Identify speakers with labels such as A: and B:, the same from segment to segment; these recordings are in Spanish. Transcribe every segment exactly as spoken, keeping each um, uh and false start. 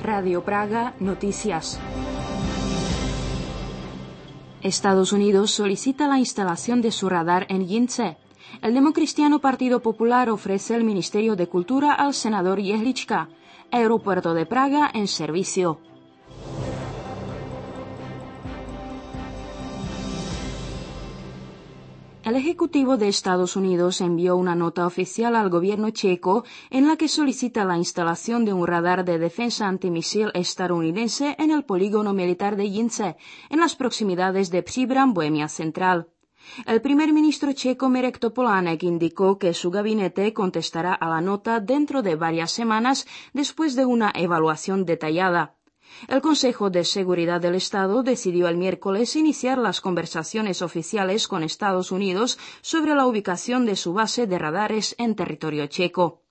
A: Radio Praga, Noticias. Estados Unidos solicita la instalación de su radar en Jince. El democristiano Partido Popular ofrece el Ministerio de Cultura al senador Jehlička. Aeropuerto de Praga en servicio. El Ejecutivo de Estados Unidos envió una nota oficial al gobierno checo en la que solicita la instalación de un radar de defensa antimisil estadounidense en el polígono militar de Jince, en las proximidades de Příbram, Bohemia Central. El primer ministro checo Mirek Topolánek indicó que su gabinete contestará a la nota dentro de varias semanas después de una evaluación detallada. El Consejo de Seguridad del Estado decidió el miércoles iniciar las conversaciones oficiales con Estados Unidos sobre la ubicación de su base de radares en territorio checo.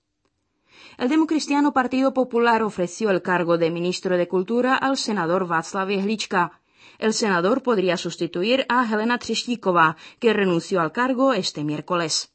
A: El democristiano Partido Popular ofreció el cargo de ministro de Cultura al senador Václav Jehlička. El senador podría sustituir a Helena Třeštíková, que renunció al cargo este miércoles.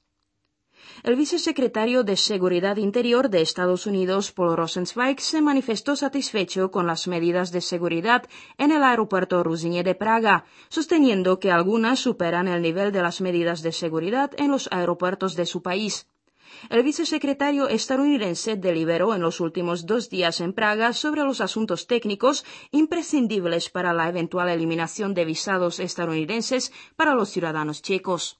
A: El vicesecretario de Seguridad Interior de Estados Unidos, Paul Rosenzweig, se manifestó satisfecho con las medidas de seguridad en el aeropuerto Ruzyně de Praga, sosteniendo que algunas superan el nivel de las medidas de seguridad en los aeropuertos de su país. El vicesecretario estadounidense deliberó en los últimos dos días en Praga sobre los asuntos técnicos imprescindibles para la eventual eliminación de visados estadounidenses para los ciudadanos checos.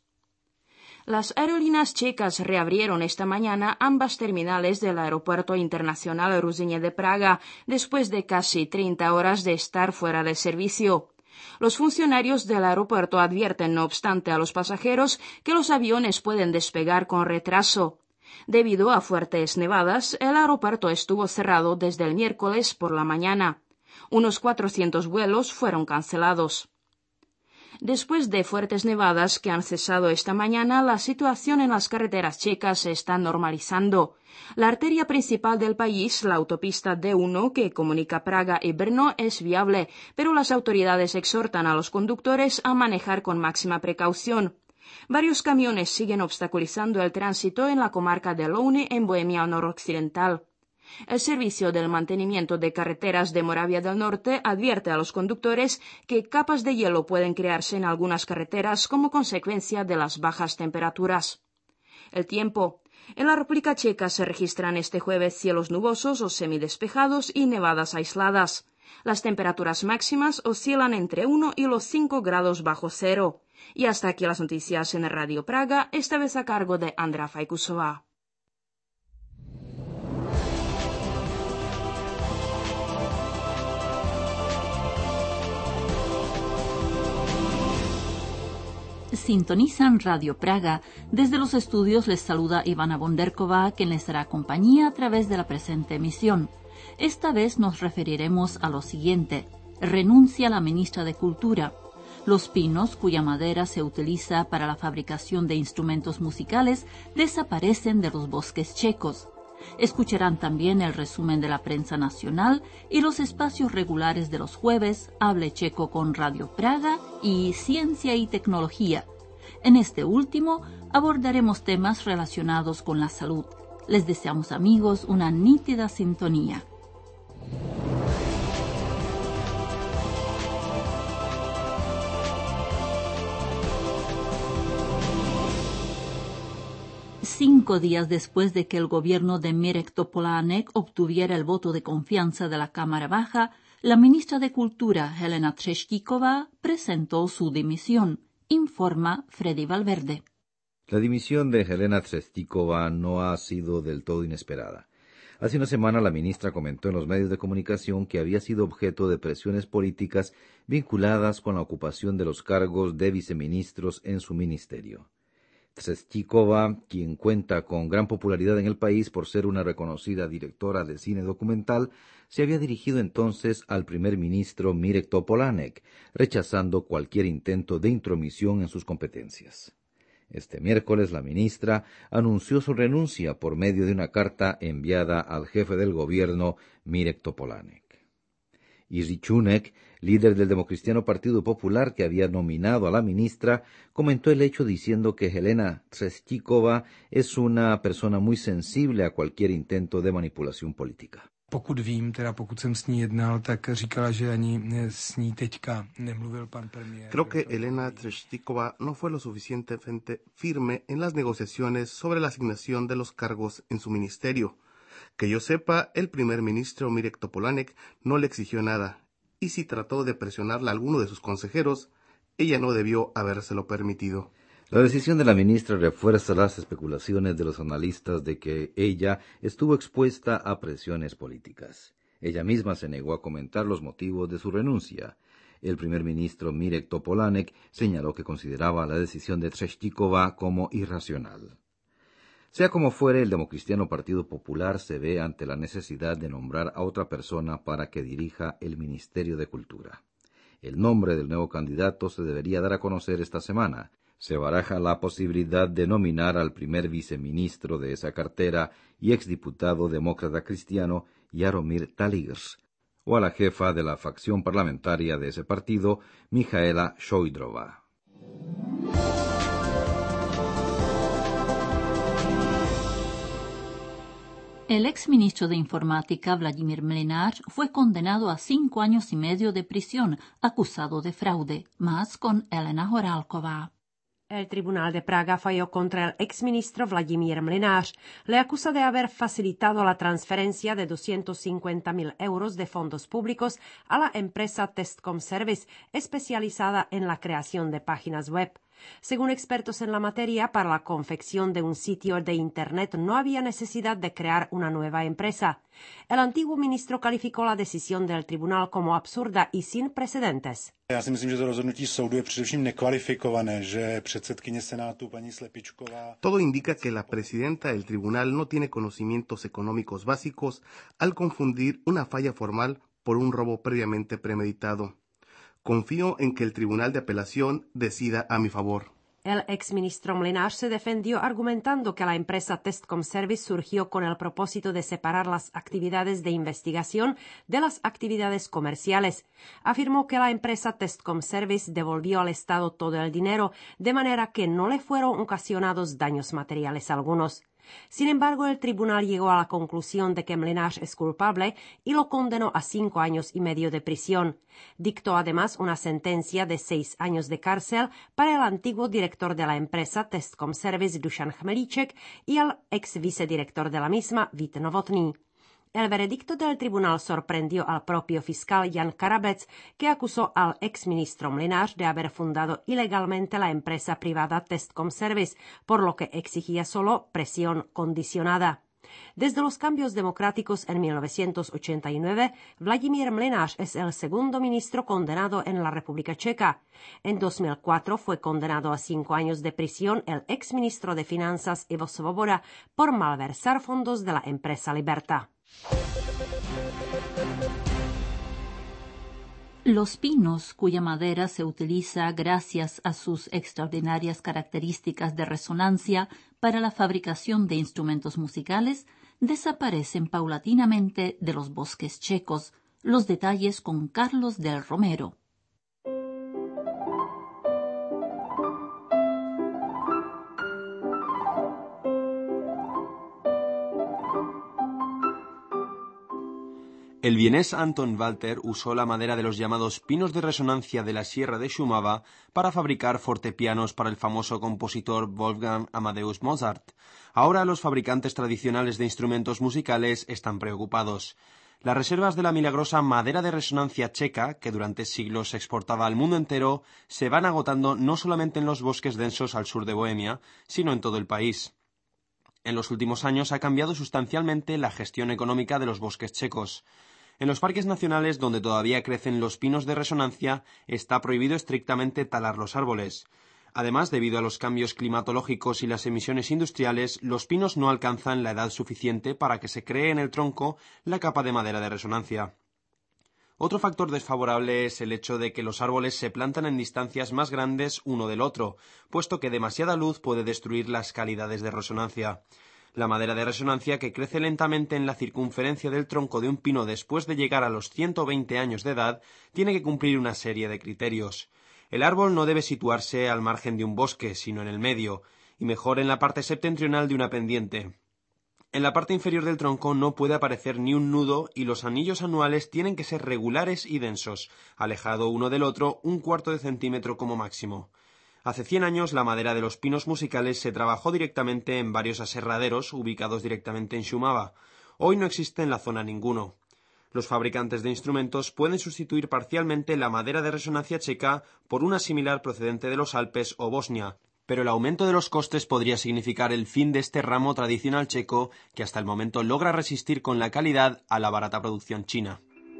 A: Las aerolíneas checas reabrieron esta mañana ambas terminales del Aeropuerto Internacional Ruzyně de Praga, después de casi treinta horas de estar fuera de servicio. Los funcionarios del aeropuerto advierten, no obstante, a los pasajeros que los aviones pueden despegar con retraso. Debido a fuertes nevadas, el aeropuerto estuvo cerrado desde el miércoles por la mañana. Unos cuatrocientos vuelos fueron cancelados. Después de fuertes nevadas que han cesado esta mañana, la situación en las carreteras checas se está normalizando. La arteria principal del país, la autopista D uno, que comunica Praga y Brno, es viable, pero las autoridades exhortan a los conductores a manejar con máxima precaución. Varios camiones siguen obstaculizando el tránsito en la comarca de Louny, en Bohemia noroccidental. El Servicio del Mantenimiento de Carreteras de Moravia del Norte advierte a los conductores que capas de hielo pueden crearse en algunas carreteras como consecuencia de las bajas temperaturas. El tiempo. En la República Checa se registran este jueves cielos nubosos o semidespejados y nevadas aisladas. Las temperaturas máximas oscilan entre uno y los cinco grados bajo cero. Y hasta aquí las noticias en Radio Praga, esta vez a cargo de Andrea Fajkusová.
B: Sintonizan Radio Praga. Desde los estudios les saluda Ivana Bonderkova, quien les hará compañía a través de la presente emisión. Esta vez nos referiremos a lo siguiente. Renuncia la ministra de Cultura. Los pinos, cuya madera se utiliza para la fabricación de instrumentos musicales, desaparecen de los bosques checos. Escucharán también el resumen de la prensa nacional y los espacios regulares de los jueves, Hable Checo con Radio Praga y Ciencia y Tecnología. En este último abordaremos temas relacionados con la salud. Les deseamos, amigos, una nítida sintonía. Cinco días después de que el gobierno de Mirek Topolánek obtuviera el voto de confianza de la Cámara Baja, la ministra de Cultura, Helena Třeštíková, presentó su dimisión, informa Freddy Valverde.
C: La dimisión de Helena Třeštíková no ha sido del todo inesperada. Hace una semana la ministra comentó en los medios de comunicación que había sido objeto de presiones políticas vinculadas con la ocupación de los cargos de viceministros en su ministerio. Třeštíková, quien cuenta con gran popularidad en el país por ser una reconocida directora de cine documental, se había dirigido entonces al primer ministro Mirek Topolánek, rechazando cualquier intento de intromisión en sus competencias. Este miércoles la ministra anunció su renuncia por medio de una carta enviada al jefe del gobierno, Mirek Topolánek. Jiří Čunek, líder del democristiano Partido Popular que había nominado a la ministra, comentó el hecho diciendo que Helena Třeštíková es una persona muy sensible a cualquier intento de manipulación política.
D: Pokud vím, teda pokud jsem s ní jednal, tak říkala, že ani s ní teďka nemluvil pan premiér.
E: Creo que Elena Trešntíková no fue lo suficientemente firme en las negociaciones sobre la asignación de los cargos en su ministerio. Que yo sepa, el primer ministro Mirek Topolánek no le exigió nada, y si trató de presionarla a alguno de sus consejeros, ella no debió habérselo permitido.
C: La decisión de la ministra refuerza las especulaciones de los analistas de que ella estuvo expuesta a presiones políticas. Ella misma se negó a comentar los motivos de su renuncia. El primer ministro Mirek Topolánek señaló que consideraba la decisión de Trešntíková como irracional. Sea como fuere, el Democristiano Partido Popular se ve ante la necesidad de nombrar a otra persona para que dirija el Ministerio de Cultura. El nombre del nuevo candidato se debería dar a conocer esta semana. Se baraja la posibilidad de nominar al primer viceministro de esa cartera y exdiputado demócrata cristiano Jaromír Taligrs, o a la jefa de la facción parlamentaria de ese partido, Michaela Šojdrová.
B: El exministro de Informática, Vladimír Mlynář, fue condenado a cinco años y medio de prisión, acusado de fraude. Más con Elena Horálková.
F: El Tribunal de Praga falló contra el exministro Vladimír Mlynář. Le acusa de haber facilitado la transferencia de doscientos cincuenta mil euros de fondos públicos a la empresa Testcom Service, especializada en la creación de páginas web. Según expertos en la materia, para la confección de un sitio de Internet no había necesidad de crear una nueva empresa. El antiguo ministro calificó la decisión del tribunal como absurda y sin precedentes.
G: Já si myslím, že to rozhodnutí soudu je především nekvalifikované, že předsedkyně Senátu paní Slepičková.
E: Todo indica que la presidenta del tribunal no tiene conocimientos económicos básicos al confundir una falla formal por un robo previamente premeditado. Confío en que el Tribunal de Apelación decida a mi favor.
F: El exministro Mlynář se defendió argumentando que la empresa Testcom Service surgió con el propósito de separar las actividades de investigación de las actividades comerciales. Afirmó que la empresa Testcom Service devolvió al Estado todo el dinero, de manera que no le fueron ocasionados daños materiales algunos. Sin embargo, el tribunal llegó a la conclusión de que Mlynář es culpable y lo condenó a cinco años y medio de prisión. Dictó además una sentencia de seis años de cárcel para el antiguo director de la empresa Testcom Service Dušan Chmelíček y al ex vicedirector de la misma Vít Novotný. El veredicto del tribunal sorprendió al propio fiscal Jan Karabec, que acusó al exministro Mlynář de haber fundado ilegalmente la empresa privada Testcom Service, por lo que exigía solo presión condicionada. Desde los cambios democráticos en mil novecientos ochenta y nueve, Vladimír Mlynář es el segundo ministro condenado en la República Checa. En dos mil cuatro fue condenado a cinco años de prisión el exministro de Finanzas Ivo Svoboda por malversar fondos de la empresa Liberta.
B: Los pinos, cuya madera se utiliza gracias a sus extraordinarias características de resonancia para la fabricación de instrumentos musicales, desaparecen paulatinamente de los bosques checos. Los detalles con Carlos del Romero.
H: El vienés Anton Walter usó la madera de los llamados pinos de resonancia de la Sierra de Šumava para fabricar fortepianos para el famoso compositor Wolfgang Amadeus Mozart. Ahora los fabricantes tradicionales de instrumentos musicales están preocupados. Las reservas de la milagrosa madera de resonancia checa, que durante siglos se exportaba al mundo entero, se van agotando no solamente en los bosques densos al sur de Bohemia, sino en todo el país. En los últimos años ha cambiado sustancialmente la gestión económica de los bosques checos. En los parques nacionales, donde todavía crecen los pinos de resonancia, está prohibido estrictamente talar los árboles. Además, debido a los cambios climatológicos y las emisiones industriales, los pinos no alcanzan la edad suficiente para que se cree en el tronco la capa de madera de resonancia. Otro factor desfavorable es el hecho de que los árboles se plantan en distancias más grandes uno del otro, puesto que demasiada luz puede destruir las calidades de resonancia. La madera de resonancia, que crece lentamente en la circunferencia del tronco de un pino después de llegar a los ciento veinte años de edad, tiene que cumplir una serie de criterios. El árbol no debe situarse al margen de un bosque, sino en el medio, y mejor en la parte septentrional de una pendiente. En la parte inferior del tronco no puede aparecer ni un nudo y los anillos anuales tienen que ser regulares y densos, alejado uno del otro un cuarto de centímetro como máximo. Hace cien años la madera de los pinos musicales se trabajó directamente en varios aserraderos ubicados directamente en Šumava. Hoy no existe en la zona ninguno. Los fabricantes de instrumentos pueden sustituir parcialmente la madera de resonancia checa por una similar procedente de los Alpes o Bosnia, pero el aumento de los costes podría significar el fin de este ramo tradicional checo que hasta el momento logra resistir con la calidad a la barata producción china.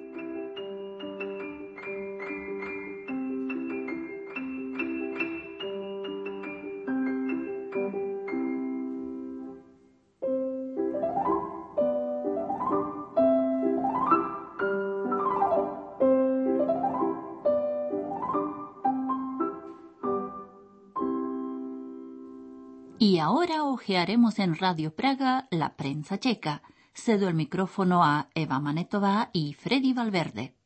B: Y ahora hojearemos en Radio Praga la prensa checa. Cedo el micrófono a Eva Manetová y Freddy Valverde.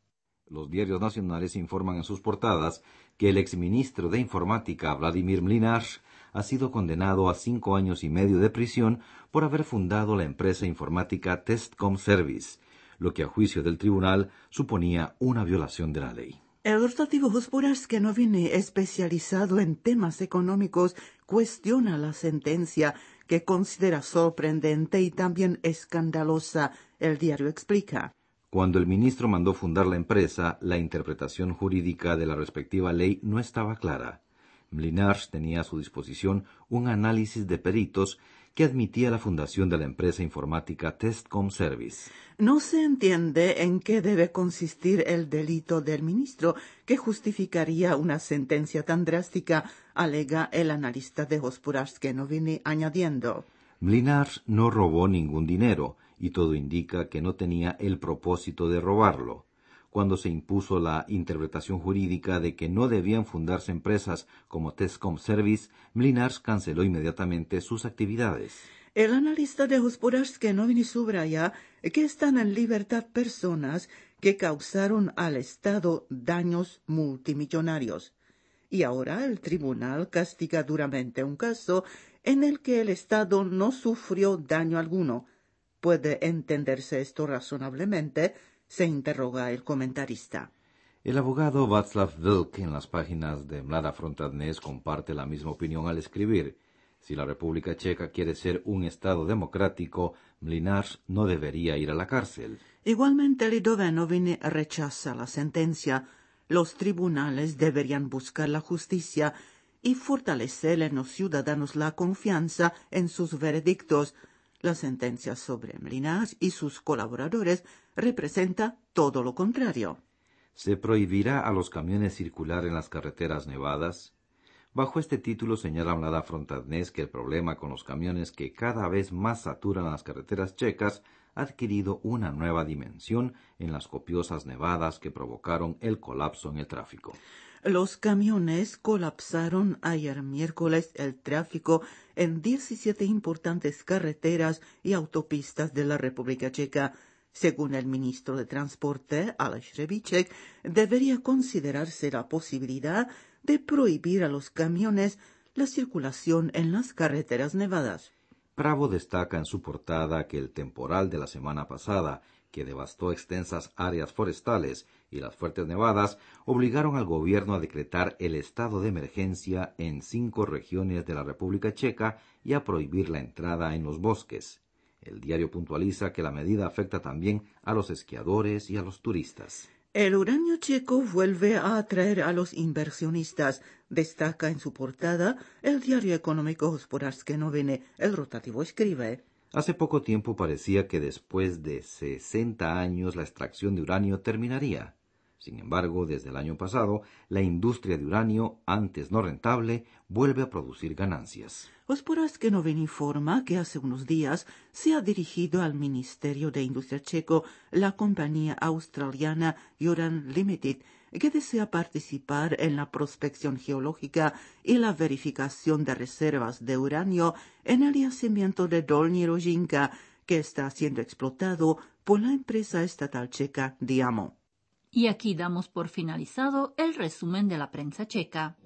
C: Los diarios nacionales informan en sus portadas que el exministro de Informática Vladimir Mlinar ha sido condenado a cinco años y medio de prisión por haber fundado la empresa informática Testcom Service, lo que a juicio del tribunal suponía una violación de la ley.
I: El rotativo Hospodářské noviny, especializado en temas económicos, cuestiona la sentencia que considera sorprendente y también escandalosa. El diario explica.
C: Cuando el ministro mandó fundar la empresa, la interpretación jurídica de la respectiva ley no estaba clara. Mlinar tenía a su disposición un análisis de peritos que admitía la fundación de la empresa informática Testcom Service.
I: No se entiende en qué debe consistir el delito del ministro que justificaría una sentencia tan drástica, alega el analista de Hospodářské noviny, añadiendo.
C: Mlinar no robó ningún dinero y todo indica que no tenía el propósito de robarlo. Cuando se impuso la interpretación jurídica de que no debían fundarse empresas como Testcom Service, Mlinar canceló inmediatamente sus actividades.
I: El analista de Hospodářské noviny subraya que están en libertad personas que causaron al Estado daños multimillonarios. Y ahora el tribunal castiga duramente un caso en el que el Estado no sufrió daño alguno. ¿Puede entenderse esto razonablemente?, se interroga el comentarista.
C: El abogado Václav Vlk en las páginas de Mladá fronta dnes comparte la misma opinión al escribir: si la República Checa quiere ser un Estado democrático, Mlinar no debería ir a la cárcel.
I: Igualmente, Lidové noviny rechaza la sentencia. Los tribunales deberían buscar la justicia y fortalecer en los ciudadanos la confianza en sus veredictos. La sentencia sobre Mlinar y sus colaboradores representa todo lo contrario.
C: ¿Se prohibirá a los camiones circular en las carreteras nevadas? Bajo este título señala Mladá fronta dnes que el problema con los camiones que cada vez más saturan las carreteras checas ha adquirido una nueva dimensión en las copiosas nevadas que provocaron el colapso en el tráfico.
I: Los camiones colapsaron ayer miércoles el tráfico en diecisiete importantes carreteras y autopistas de la República Checa. Según el ministro de Transporte, Aleš Řebíček, debería considerarse la posibilidad de prohibir a los camiones la circulación en las carreteras nevadas.
C: Pravo destaca en su portada que el temporal de la semana pasada, que devastó extensas áreas forestales, y las fuertes nevadas obligaron al gobierno a decretar el estado de emergencia en cinco regiones de la República Checa y a prohibir la entrada en los bosques. El diario puntualiza que la medida afecta también a los esquiadores y a los turistas.
I: El uranio checo vuelve a atraer a los inversionistas, destaca en su portada el diario económico Hospodářské noviny. El rotativo escribe.
C: Hace poco tiempo parecía que después de sesenta años la extracción de uranio terminaría. Sin embargo, desde el año pasado, la industria de uranio, antes no rentable, vuelve a producir ganancias.
I: Hospodářské noviny informa que hace unos días se ha dirigido al Ministerio de Industria checo la compañía australiana Uran Limited, que desea participar en la prospección geológica y la verificación de reservas de uranio en el yacimiento de Dolní Rožínka, que está siendo explotado por la empresa estatal checa Diamo.
B: Y aquí damos por finalizado el resumen de la prensa checa.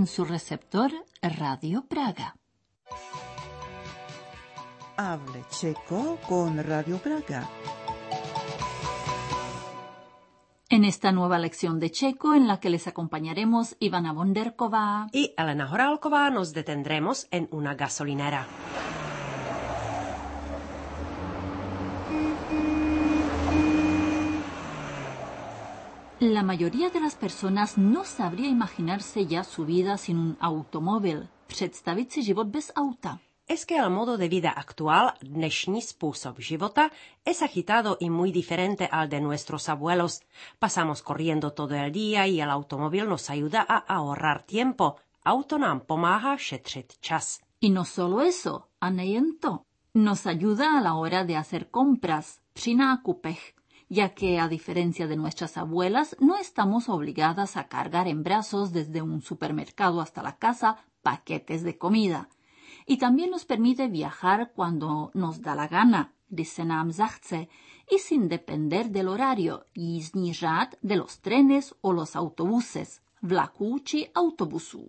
B: en su receptor Radio Praga.
I: Hable checo con Radio Praga.
B: En esta nueva lección de checo, en la que les acompañaremos Ivana Bonderková
F: y Elena Horálková, nos detendremos en una gasolinera.
B: La mayoría de las personas no sabría imaginarse ya su vida sin un automóvil. Představit si život bez auta.
F: Es que el modo de vida actual, dnešní způsob života, es agitado y muy diferente al de nuestros abuelos. Pasamos corriendo todo el día y el automóvil nos ayuda a ahorrar tiempo. Auto nám pomáhá šetřit čas.
B: Y no solo eso, a nejen to. Nos ayuda a la hora de hacer compras, při nákupech, ya que, a diferencia de nuestras abuelas, no estamos obligadas a cargar en brazos desde un supermercado hasta la casa paquetes de comida. Y también nos permite viajar cuando nos da la gana, když se nám zachce, y sin depender del horario, jízdní řád de los trenes o los autobuses, vlaků či autobusů.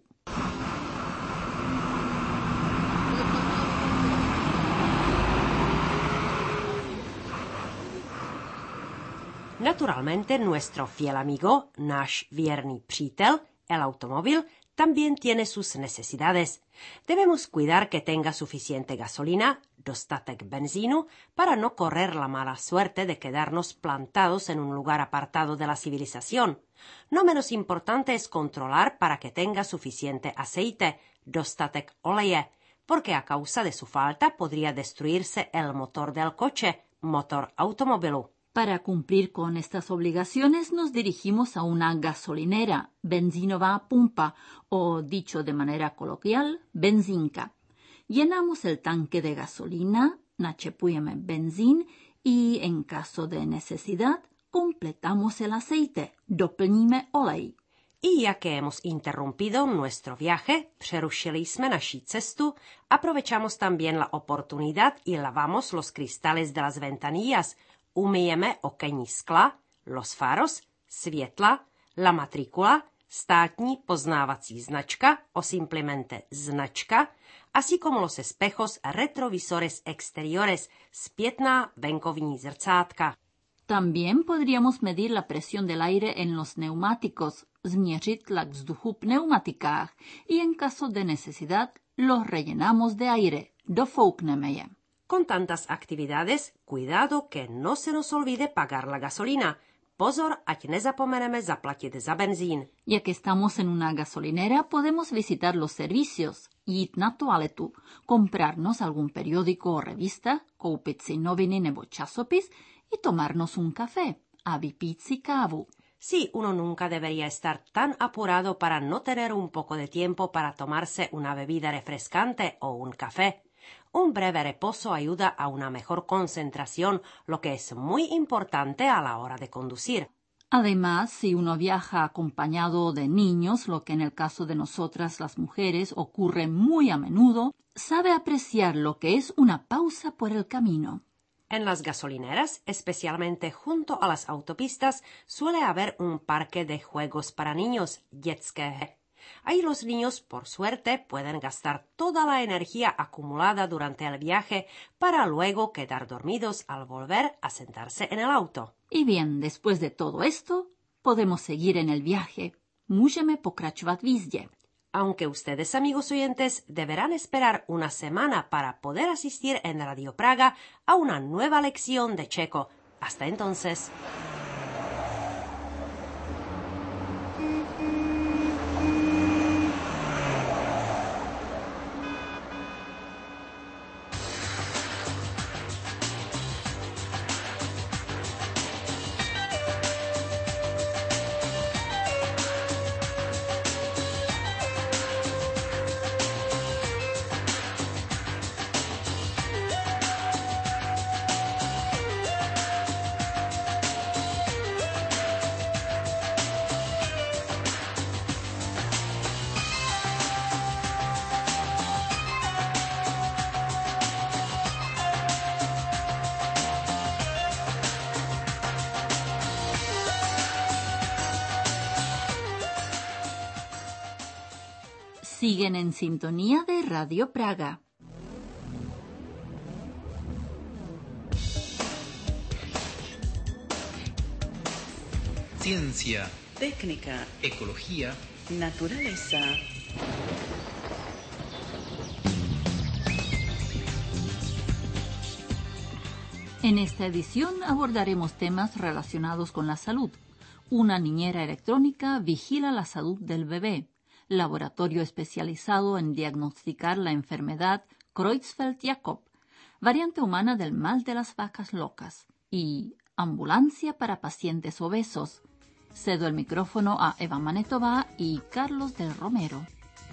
F: Naturalmente, nuestro fiel amigo, náš věrný přítel, el automóvil, también tiene sus necesidades. Debemos cuidar que tenga suficiente gasolina, dostatek benzínu, para no correr la mala suerte de quedarnos plantados en un lugar apartado de la civilización. No menos importante es controlar para que tenga suficiente aceite, dostatek oleje, porque a causa de su falta podría destruirse el motor del coche, motor automobilu.
B: Para cumplir con estas obligaciones nos dirigimos a una gasolinera, benzinová pumpa, o dicho de manera coloquial, benzinka. Llenamos el tanque de gasolina, načepujeme benzín y, en caso de necesidad, completamos el aceite, doplníme olej.
F: Y ya que hemos interrumpido nuestro viaje, přerušili jsme naší cestu, aprovechamos también la oportunidad y lavamos los cristales de las ventanillas. Umyjeme okenní skla, los faros, světla, la matrícula, státní poznávací značka o simplemente značka, así como los espejos retrovisores exteriores, zpětná venkovní zrcátka.
B: También podríamos medir la presión del aire en los neumáticos, změřit tlak vzduchu v pneumatikách y en caso de necesidad los rellenamos de aire, dofoukneme je.
F: Con tantas actividades, cuidado que no se nos olvide pagar la gasolina. Pozor, ať nezapomeneme zaplatit za benzín.
B: Ya que estamos en una gasolinera, podemos visitar los servicios, jít na toaletu, comprarnos algún periódico o revista, koupit si noviny nebo časopis y tomarnos un café, a vypít si kávu.
F: Sí, uno nunca debería estar tan apurado para no tener un poco de tiempo para tomarse una bebida refrescante o un café. Un breve reposo ayuda a una mejor concentración, lo que es muy importante a la hora de conducir.
B: Además, si uno viaja acompañado de niños, lo que en el caso de nosotras las mujeres ocurre muy a menudo, sabe apreciar lo que es una pausa por el camino.
F: En las gasolineras, especialmente junto a las autopistas, suele haber un parque de juegos para niños, dětské. Ahí los niños, por suerte, pueden gastar toda la energía acumulada durante el viaje para luego quedar dormidos al volver a sentarse en el auto.
B: Y bien, después de todo esto, podemos seguir en el viaje. Můžeme pokračovat v jízdě.
F: Aunque ustedes, amigos oyentes, deberán esperar una semana para poder asistir en Radio Praga a una nueva lección de checo. Hasta entonces.
B: Siguen en sintonía de Radio Praga.
J: Ciencia,
I: técnica,
J: ecología,
I: naturaleza.
B: En esta edición abordaremos temas relacionados con la salud. Una niñera electrónica vigila la salud del bebé. Laboratorio especializado en diagnosticar la enfermedad Creutzfeldt-Jakob, variante humana del mal de las vacas locas. Y ambulancia para pacientes obesos. Cedo el micrófono a Eva Manetova y Carlos del Romero.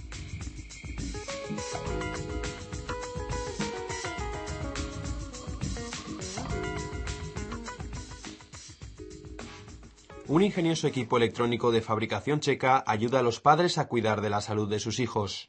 H: Un ingenioso equipo electrónico de fabricación checa ayuda a los padres a cuidar de la salud de sus hijos.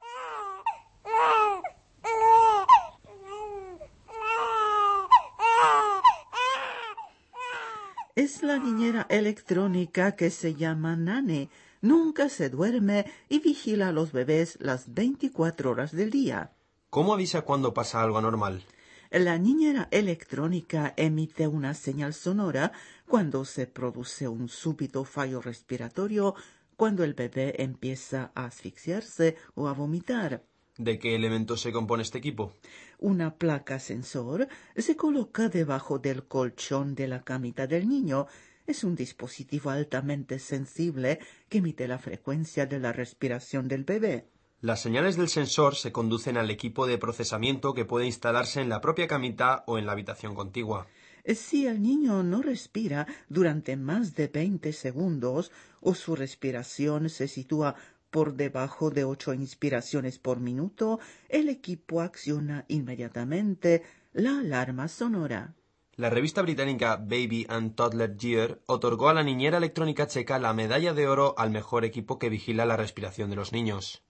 I: Es la niñera electrónica que se llama Nane. Nunca se duerme y vigila a los bebés las veinticuatro horas del día.
H: ¿Cómo avisa cuando pasa algo anormal?
I: La niñera electrónica emite una señal sonora cuando se produce un súbito fallo respiratorio, cuando el bebé empieza a asfixiarse o a vomitar.
H: ¿De qué elementos se compone este equipo?
I: Una placa sensor se coloca debajo del colchón de la camita del niño. Es un dispositivo altamente sensible que emite la frecuencia de la respiración del bebé.
H: Las señales del sensor se conducen al equipo de procesamiento que puede instalarse en la propia camita o en la habitación contigua.
I: Si el niño no respira durante más de veinte segundos o su respiración se sitúa por debajo de ocho inspiraciones por minuto, el equipo acciona inmediatamente la alarma sonora.
H: La revista británica Baby and Toddler Year otorgó a la niñera electrónica checa la medalla de oro al mejor equipo que vigila la respiración de los niños.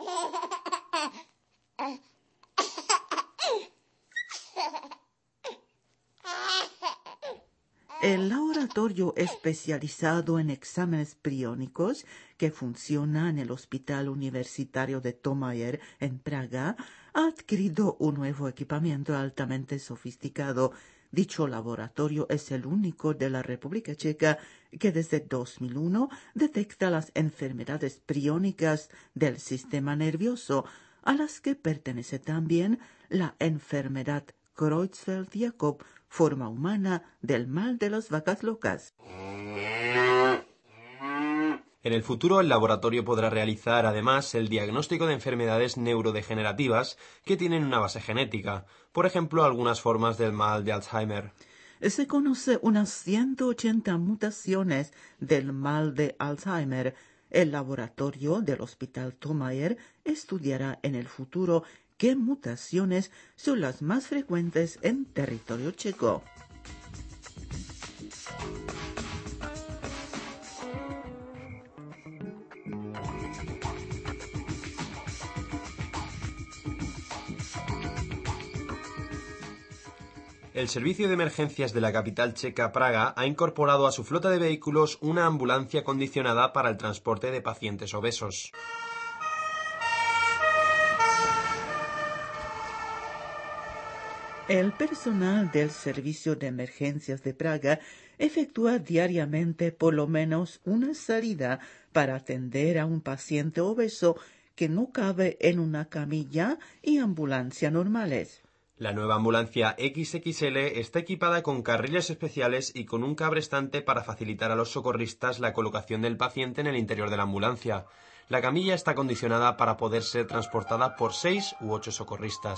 I: El laboratorio especializado en exámenes priónicos que funciona en el Hospital Universitario de Tomayer en Praga ha adquirido un nuevo equipamiento altamente sofisticado. Dicho laboratorio es el único de la República Checa que desde dos mil uno detecta las enfermedades priónicas del sistema nervioso, a las que pertenece también la enfermedad Creutzfeldt-Jakob, forma humana del mal de las vacas locas.
H: En el futuro, el laboratorio podrá realizar, además, el diagnóstico de enfermedades neurodegenerativas que tienen una base genética, por ejemplo, algunas formas del mal de Alzheimer.
I: Se conoce unas ciento ochenta mutaciones del mal de Alzheimer. El laboratorio del Hospital Tomayer estudiará en el futuro qué mutaciones son las más frecuentes en territorio checo.
H: El servicio de emergencias de la capital checa, Praga, ha incorporado a su flota de vehículos una ambulancia acondicionada para el transporte de pacientes obesos.
I: El personal del Servicio de Emergencias de Praga efectúa diariamente por lo menos una salida para atender a un paciente obeso que no cabe en una camilla y ambulancia normales.
H: La nueva ambulancia equis equis ele está equipada con carriles especiales y con un cabrestante para facilitar a los socorristas la colocación del paciente en el interior de la ambulancia. La camilla está acondicionada para poder ser transportada por seis u ocho socorristas.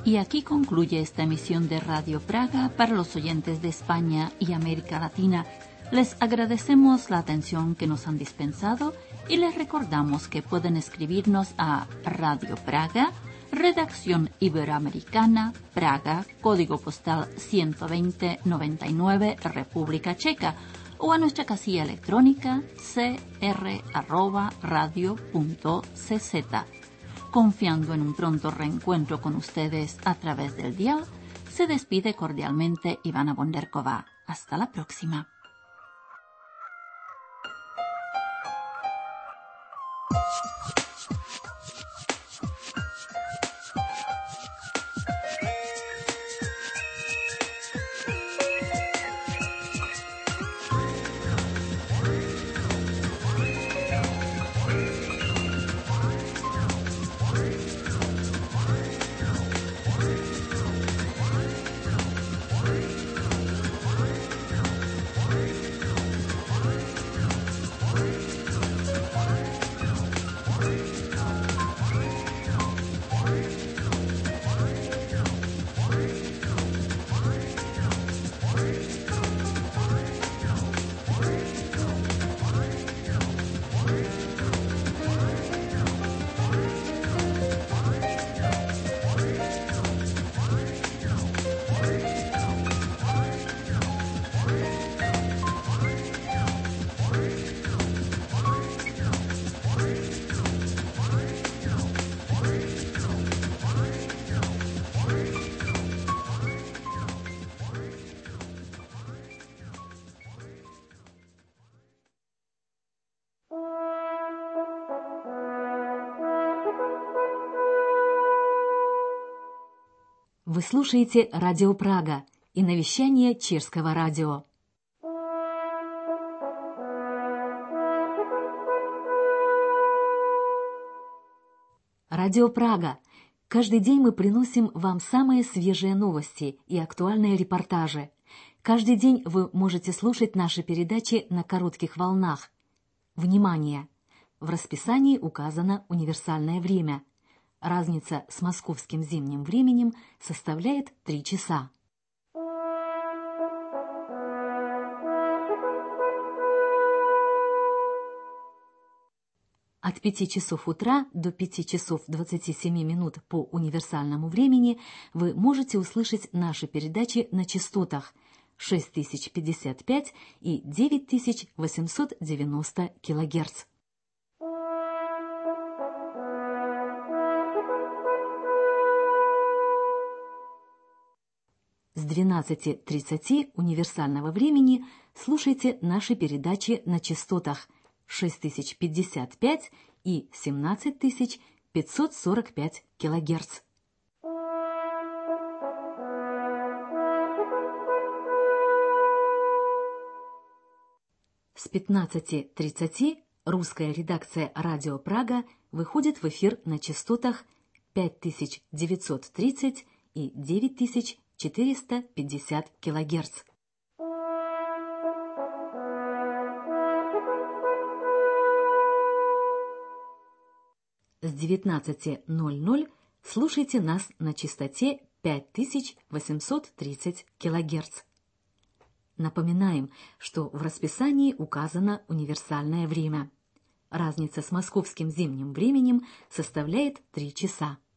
B: Y aquí concluye esta emisión de Radio Praga para los oyentes de España y América Latina. Les agradecemos la atención que nos han dispensado y les recordamos que pueden escribirnos a Radio Praga, Redacción Iberoamericana, Praga, Código Postal ciento veinte noventa y nueve, República Checa, o a nuestra casilla electrónica c r arroba radio punto c z. Confiando en un pronto reencuentro con ustedes a través del dial, se despide cordialmente Ivana Bonderkova. Hasta la próxima. Вы слушаете Радио Прага и навещание Чешского радио. Радио Прага. Каждый день мы приносим вам самые свежие новости и актуальные репортажи. Каждый день вы можете слушать наши передачи на коротких волнах. Внимание! В расписании указано универсальное время. Разница с московским зимним временем составляет три часа. От пяти часов утра до пяти часов двадцати семи минут по универсальному времени вы можете услышать наши передачи на частотах шесть тысяч пятьдесят пять и девять тысяч восемьсот девяносто килогерц. С двенадцати тридцати универсального времени слушайте наши передачи на частотах шесть тысяч пятьдесят пять и семнадцать тысяч пятьсот сорок пять килогерц. С пятнадцати тридцати русская редакция «Радио Прага» выходит в эфир на частотах пять тысяч девятьсот тридцать и девять тысяч четыреста пятьдесят килогерц. С девятнадцати ноль-ноль слушайте нас на частоте пять тысяч восемьсот тридцать килогерц. Напоминаем, что в расписании указано универсальное время. Разница с московским зимним временем составляет три часа.